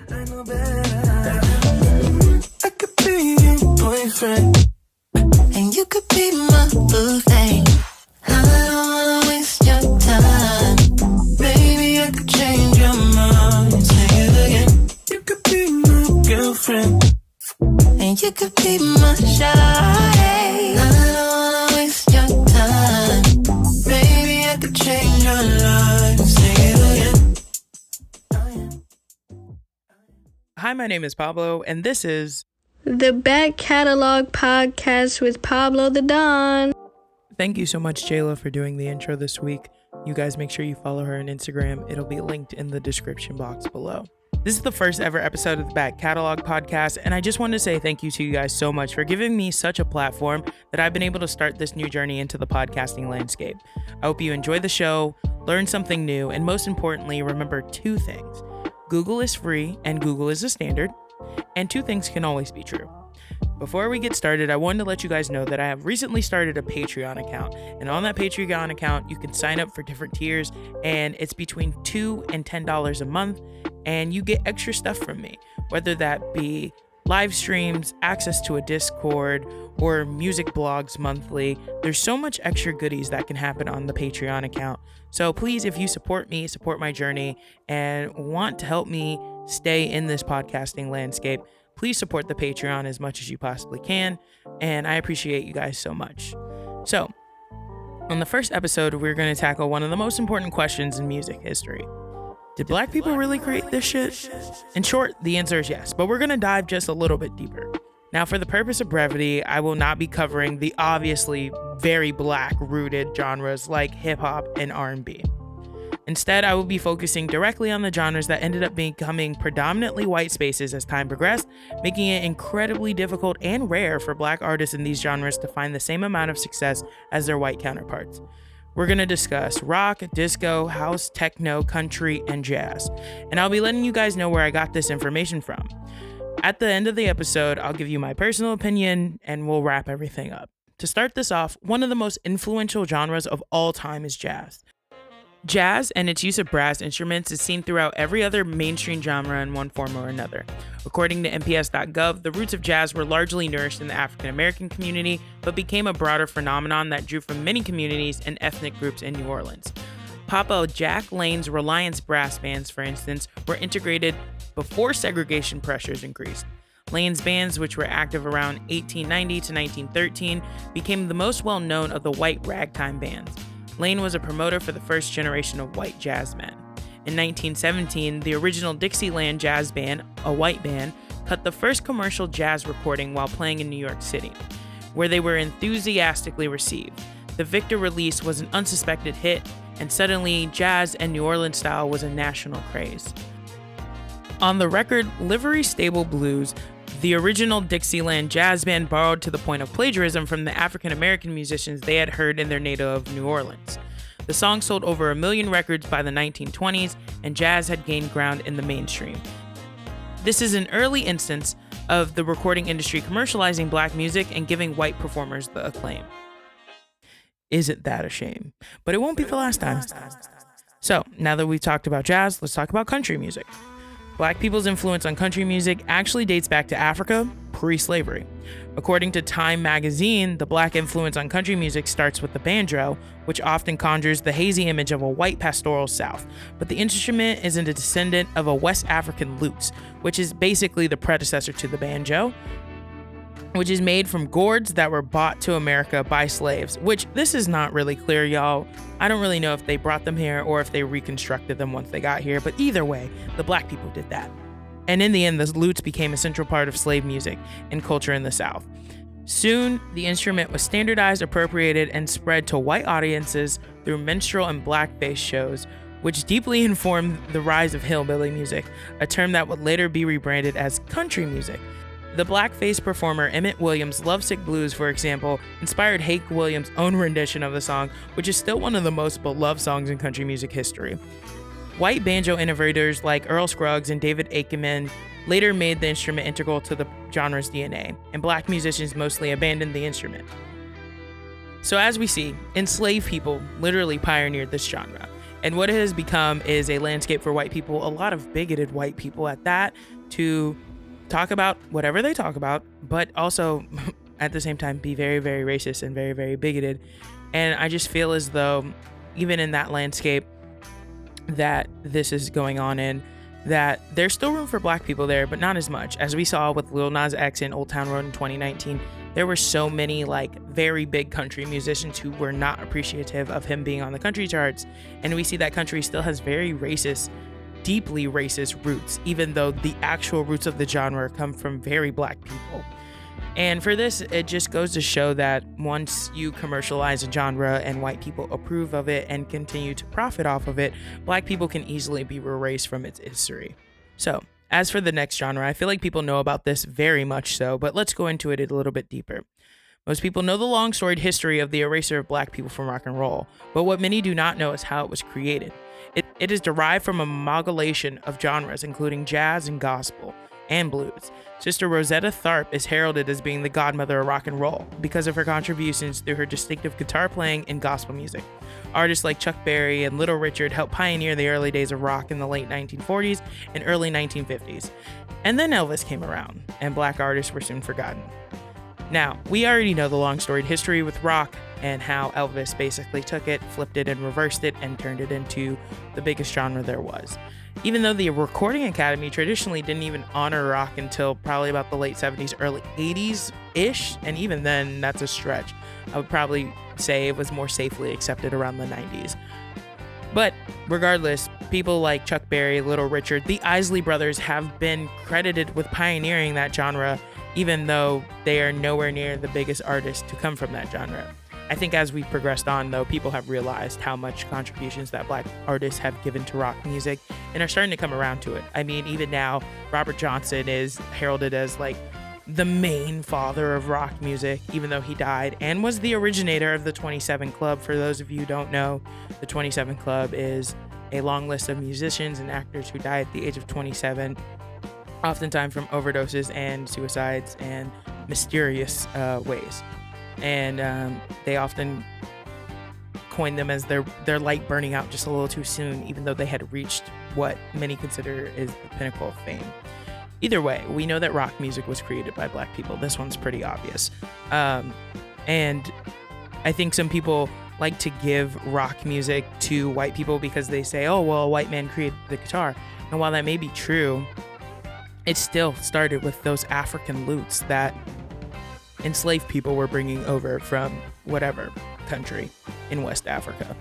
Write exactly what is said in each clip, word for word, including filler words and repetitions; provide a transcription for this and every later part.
I know better. I could be your boyfriend, and you could be my boo thing. I don't wanna waste your time. Baby, I could change your mind. Say it again. You could be my girlfriend, and you could be my shawty. I don't wanna waste your time. Baby, I could change your life. Say it again. Oh, yeah. Hi, my name is Pablo, and this is The Back Catalog Podcast with Pablo the Don. Thank you so much, Jayla, for doing the intro this week. You guys make sure you follow her on Instagram. It'll be linked in the description box below. This is the first ever episode of the Back Catalog Podcast, and I just want to say thank you to you guys so much for giving me such a platform that I've been able to start this new journey into the podcasting landscape. I hope you enjoy the show, learn something new, and most importantly, remember two things. Google is free and Google is a standard, and two things can always be true. Before we get started, I wanted to let you guys know that I have recently started a Patreon account, and on that Patreon account, you can sign up for different tiers, and it's between two dollars and ten dollars a month, and you get extra stuff from me, whether that be live streams, access to a Discord, or music blogs monthly. There's so much extra goodies that can happen on the Patreon account. So please, if you support me, support my journey, and want to help me stay in this podcasting landscape, please support the Patreon as much as you possibly can, and I appreciate you guys so much. So, on the first episode, we're going to tackle one of the most important questions in music history. Did black people really create this shit? In short, the answer is yes, but we're going to dive just a little bit deeper. Now, for the purpose of brevity, I will not be covering the obviously very black-rooted genres like hip-hop and R and B. Instead, I will be focusing directly on the genres that ended up becoming predominantly white spaces as time progressed, making it incredibly difficult and rare for black artists in these genres to find the same amount of success as their white counterparts. We're going to discuss rock, disco, house, techno, country, and jazz. And I'll be letting you guys know where I got this information from. At the end of the episode, I'll give you my personal opinion and we'll wrap everything up. To start this off, one of the most influential genres of all time is jazz. Jazz and its use of brass instruments is seen throughout every other mainstream genre in one form or another. According to N P S dot gov, the roots of jazz were largely nourished in the African American community, but became a broader phenomenon that drew from many communities and ethnic groups in New Orleans. Papa Jack Lane's Reliance brass bands, for instance, were integrated before segregation pressures increased. Lane's bands, which were active around eighteen ninety to nineteen thirteen, became the most well-known of the white ragtime bands. Lane was a promoter for the first generation of white jazz men. In nineteen seventeen, the original Dixieland Jazz Band, a white band, cut the first commercial jazz recording while playing in New York City, where they were enthusiastically received. The Victor release was an unsuspected hit, and suddenly jazz and New Orleans style was a national craze. On the record Livery Stable Blues, the original Dixieland Jazz Band borrowed to the point of plagiarism from the African American musicians they had heard in their native New Orleans. The song sold over a million records by the nineteen twenties, and jazz had gained ground in the mainstream. This is an early instance of the recording industry commercializing black music and giving white performers the acclaim. Isn't that a shame? But it won't be the last time. So, now that we've talked about jazz, let's talk about country music. Black people's influence on country music actually dates back to Africa, pre-slavery. According to Time magazine, the black influence on country music starts with the banjo, which often conjures the hazy image of a white pastoral South, but the instrument is a descendant of a West African lutes, which is basically the predecessor to the banjo, which is made from gourds that were brought to America by slaves, which this is not really clear, y'all. I don't really know if they brought them here or if they reconstructed them once they got here, but either way, the black people did that. And in the end, the lutes became a central part of slave music and culture in the South. Soon, the instrument was standardized, appropriated, and spread to white audiences through minstrel and blackface shows, which deeply informed the rise of hillbilly music, a term that would later be rebranded as country music. The blackface performer Emmett Williams' Lovesick Blues, for example, inspired Hank Williams' own rendition of the song, which is still one of the most beloved songs in country music history. White banjo innovators like Earl Scruggs and David Akeman later made the instrument integral to the genre's D N A, and black musicians mostly abandoned the instrument. So as we see, enslaved people literally pioneered this genre, And what it has become is a landscape for white people, a lot of bigoted white people at that, to talk about whatever they talk about, but also at the same time be very, very racist and very, very bigoted. And I just feel as though even in that landscape that this is going on in, that there's still room for black people there, but not as much. As we saw with Lil Nas X in Old Town Road in twenty nineteen, there were so many like very big country musicians who were not appreciative of him being on the country charts. And we see that country still has very racist, deeply racist roots, even though the actual roots of the genre come from very black people. And for this, it just goes to show that once you commercialize a genre and white people approve of it and continue to profit off of it, black people can easily be erased from its history. So, as for the next genre, I feel like people know about this very much so, but let's go into it a little bit deeper. Most people know the long storied history of the erasure of black people from rock and roll, but what many do not know is how it was created. It, it is derived from a amalgamation of genres, including jazz and gospel and blues. Sister Rosetta Tharpe is heralded as being the godmother of rock and roll because of her contributions through her distinctive guitar playing and gospel music. Artists like Chuck Berry and Little Richard helped pioneer the early days of rock in the late nineteen forties and early nineteen fifties. And then Elvis came around, and black artists were soon forgotten. Now, we already know the long storied history with rock and how Elvis basically took it, flipped it, and reversed it, and turned it into the biggest genre there was. Even though the Recording Academy traditionally didn't even honor rock until probably about the late seventies, early eighties-ish, and even then, that's a stretch. I would probably say it was more safely accepted around the nineties. But regardless, people like Chuck Berry, Little Richard, the Isley Brothers have been credited with pioneering that genre, even though they are nowhere near the biggest artists to come from that genre. I think as we progressed on, though, people have realized how much contributions that black artists have given to rock music and are starting to come around to it. I mean, even now, Robert Johnson is heralded as like the main father of rock music, even though he died, and was the originator of the twenty-seven Club. For those of you who don't know, the twenty-seven Club is a long list of musicians and actors who died at the age of twenty-seven, oftentimes from overdoses and suicides and mysterious uh, ways. And um, they often coin them as their their light burning out just a little too soon, even though they had reached what many consider is the pinnacle of fame. Either way, we know that rock music was created by black people. This one's pretty obvious. Um, and I think some people like to give rock music to white people because they say, oh, well, a white man created the guitar. And while that may be true, it still started with those African lutes that enslaved people were bringing over from whatever country in West Africa.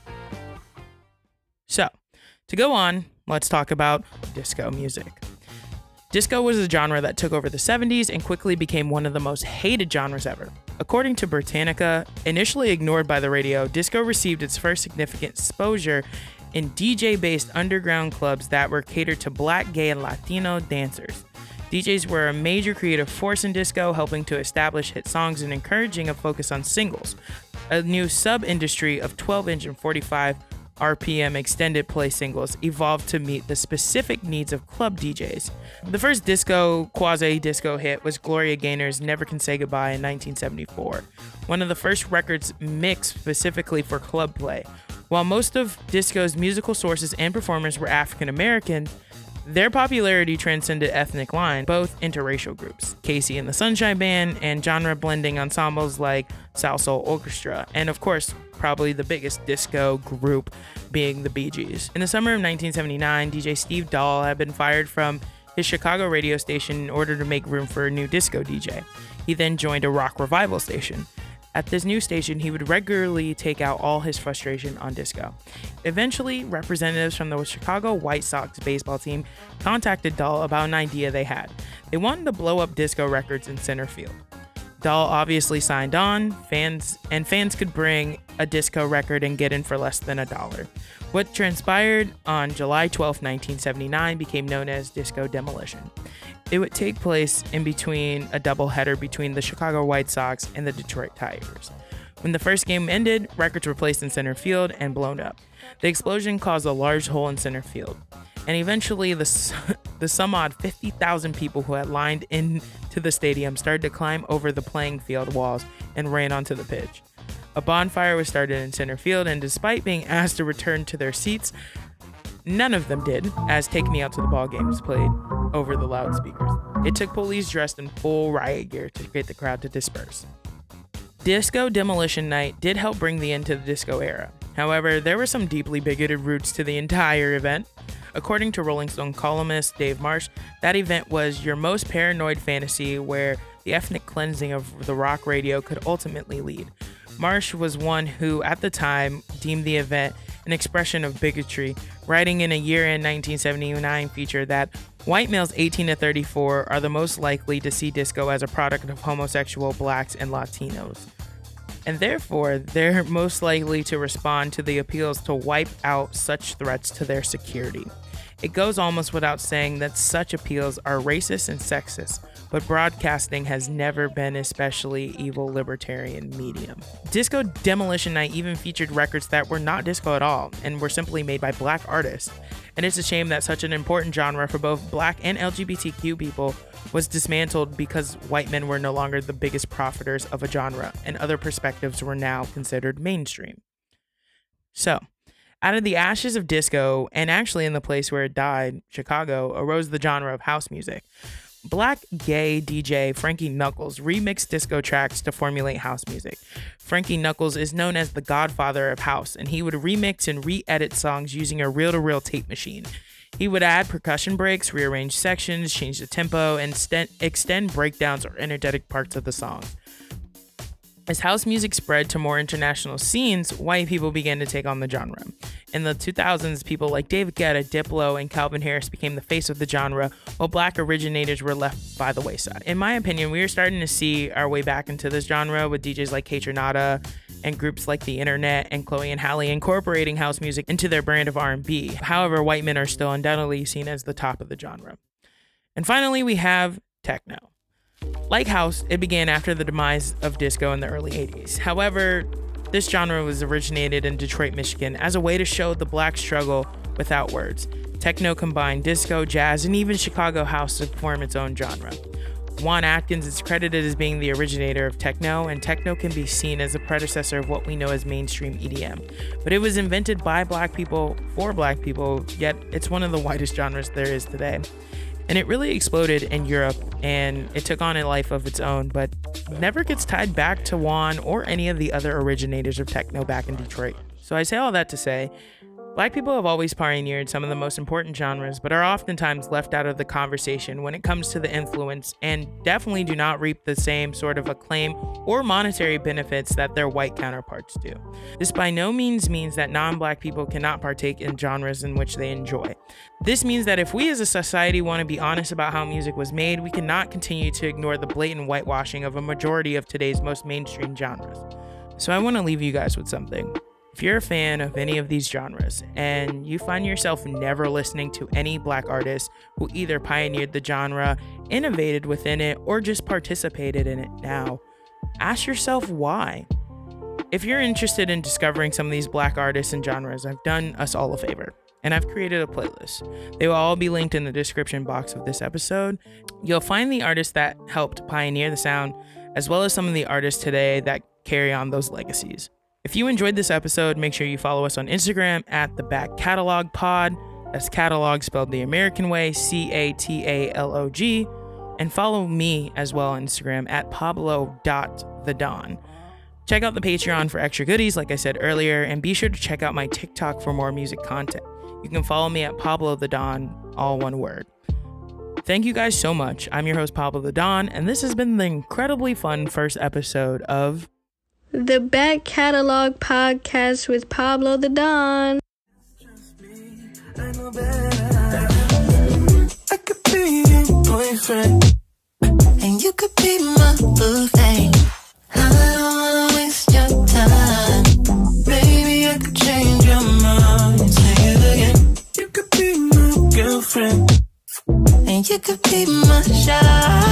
So, to go on, let's talk about disco music. Disco was a genre that took over the seventies and quickly became one of the most hated genres ever. According to Britannica, initially ignored by the radio, disco received its first significant exposure in D J-based underground clubs that were catered to black, gay, and Latino dancers. D Js were a major creative force in disco, helping to establish hit songs and encouraging a focus on singles, a new sub-industry of twelve inch and forty-five R P M extended play singles evolved to meet the specific needs of club D Js. The first disco, quasi-disco hit was Gloria Gaynor's Never Can Say Goodbye in nineteen seventy-four, one of the first records mixed specifically for club play. While most of disco's musical sources and performers were African American, their popularity transcended ethnic lines, both interracial groups, Casey and the Sunshine Band, and genre-blending ensembles like South Soul Orchestra, and of course, probably the biggest disco group being the Bee Gees. In the summer of nineteen seventy-nine, D J Steve Dahl had been fired from his Chicago radio station in order to make room for a new disco D J. He then joined a rock revival station. At this new station, he would regularly take out all his frustration on disco. Eventually, representatives from the Chicago White Sox baseball team contacted Dahl about an idea they had. They wanted to blow up disco records in center field. Dahl obviously signed on, fans and fans could bring a disco record and get in for less than a dollar. What transpired on July twelfth, nineteen seventy-nine became known as Disco Demolition. It would take place in between a doubleheader between the Chicago White Sox and the Detroit Tigers. When the first game ended, records were placed in center field and blown up. The explosion caused a large hole in center field, and eventually the, the some odd fifty thousand people who had lined into the stadium started to climb over the playing field walls and ran onto the pitch. A bonfire was started in center field, and despite being asked to return to their seats, none of them did, as Take Me Out to the Ball Game was played over the loudspeakers. It took police dressed in full riot gear to get the crowd to disperse. Disco Demolition Night did help bring the end to the disco era. However, there were some deeply bigoted roots to the entire event. According to Rolling Stone columnist Dave Marsh, that event was your most paranoid fantasy where the ethnic cleansing of the rock radio could ultimately lead. Marsh was one who, at the time, deemed the event an expression of bigotry, writing in a year-end nineteen seventy-nine feature that white males eighteen to thirty-four are the most likely to see disco as a product of homosexual blacks and Latinos, and therefore they're most likely to respond to the appeals to wipe out such threats to their security. It goes almost without saying that such appeals are racist and sexist, but broadcasting has never been especially evil libertarian medium. Disco Demolition Night even featured records that were not disco at all and were simply made by black artists. And it's a shame that such an important genre for both black and L G B T Q people was dismantled because white men were no longer the biggest profiters of a genre and other perspectives were now considered mainstream. So, out of the ashes of disco, and actually in the place where it died, Chicago, arose the genre of house music. Black gay D J Frankie Knuckles remixed disco tracks to formulate house music. Frankie Knuckles is known as the godfather of house, and he would remix and re-edit songs using a reel-to-reel tape machine. He would add percussion breaks, rearrange sections, change the tempo, and st- extend breakdowns or energetic parts of the song. As house music spread to more international scenes, white people began to take on the genre. In the two thousands, people like David Guetta, Diplo, and Calvin Harris became the face of the genre, while black originators were left by the wayside. In my opinion, we are starting to see our way back into this genre with D Js like Kaytranada and groups like The Internet and Chloe and Halle incorporating house music into their brand of R and B. However, white men are still undoubtedly seen as the top of the genre. And finally, we have techno. Like house, it began after the demise of disco in the early eighties. However, this genre was originated in Detroit, Michigan as a way to show the black struggle without words. Techno combined disco, jazz, and even Chicago house to form its own genre. Juan Atkins is credited as being the originator of techno, and techno can be seen as a predecessor of what we know as mainstream E D M. But it was invented by black people for black people, yet it's one of the widest genres there is today. And it really exploded in Europe, and it took on a life of its own, but never gets tied back to Juan or any of the other originators of techno back in Detroit. So I say all that to say, black people have always pioneered some of the most important genres, but are oftentimes left out of the conversation when it comes to the influence, and definitely do not reap the same sort of acclaim or monetary benefits that their white counterparts do. This by no means means that non-black people cannot partake in genres in which they enjoy. This means that if we as a society want to be honest about how music was made, we cannot continue to ignore the blatant whitewashing of a majority of today's most mainstream genres. So I want to leave you guys with something. If you're a fan of any of these genres and you find yourself never listening to any black artists who either pioneered the genre, innovated within it, or just participated in it now, ask yourself why. If you're interested in discovering some of these black artists and genres, I've done us all a favor, and I've created a playlist. They will all be linked in the description box of this episode. You'll find the artists that helped pioneer the sound, as well as some of the artists today that carry on those legacies. If you enjoyed this episode, make sure you follow us on Instagram at the Back Catalog Pod. That's catalog spelled the American way, C A T A L O G. And follow me as well on Instagram at Pablo dot the Don. Check out the Patreon for extra goodies, like I said earlier, and be sure to check out my TikTok for more music content. You can follow me at Pablo the Don, all one word. Thank you guys so much. I'm your host, Pablo the Don, and this has been the incredibly fun first episode of The Back Catalog Podcast with Pablo the Don. I know better. I could be your boyfriend, and you could be my boo thing. I don't wanna waste your time. Maybe I could change your mind. Say it again. You could be my girlfriend, and you could be my shine.